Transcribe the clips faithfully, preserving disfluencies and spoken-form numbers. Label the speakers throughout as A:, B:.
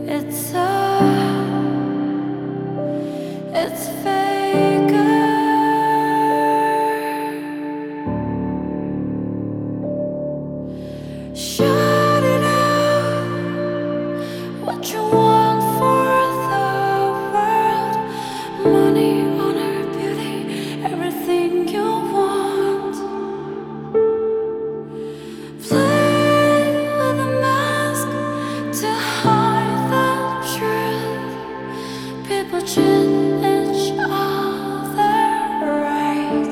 A: It's a, it's faker. Shout it out, what you want for the world. Money, honor, beauty, everything you want. Play with a mask to hide the truth. People treat each other right.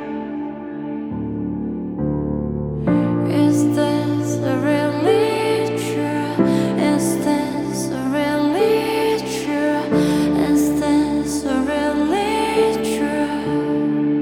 A: Is this really true? Is this really true? Is this really true?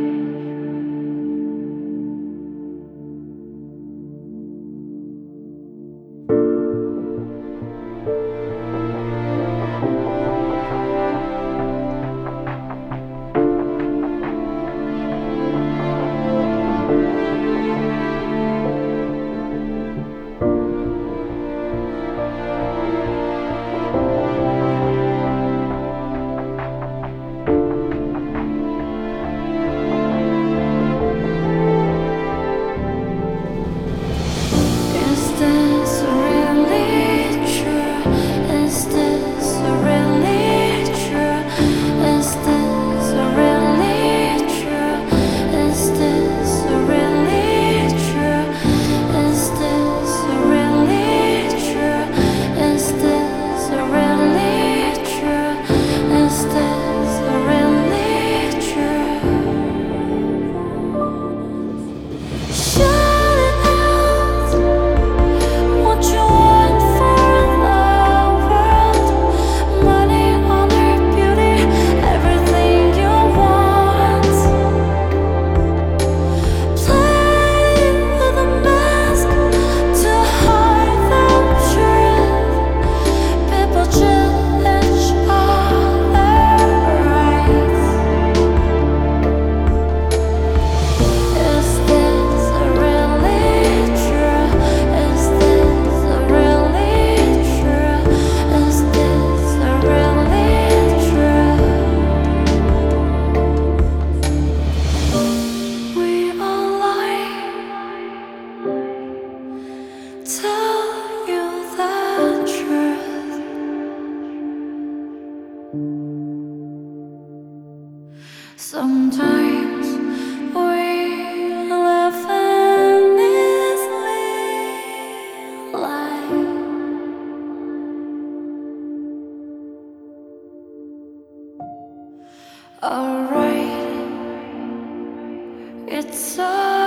A: Is this really true? Is this really true? Is this really true? Is this really true? Is this really true? Is this really true? Is this really true? Shout it out, what you want for the world. Money, honor, beauty, everything you want. Play with a mask to hide the truth. People treat each other right. Is this really true? Is this really true? Is this really true? We all lie, tell you the truth. Sometimes we live in this life. Alright, it's all.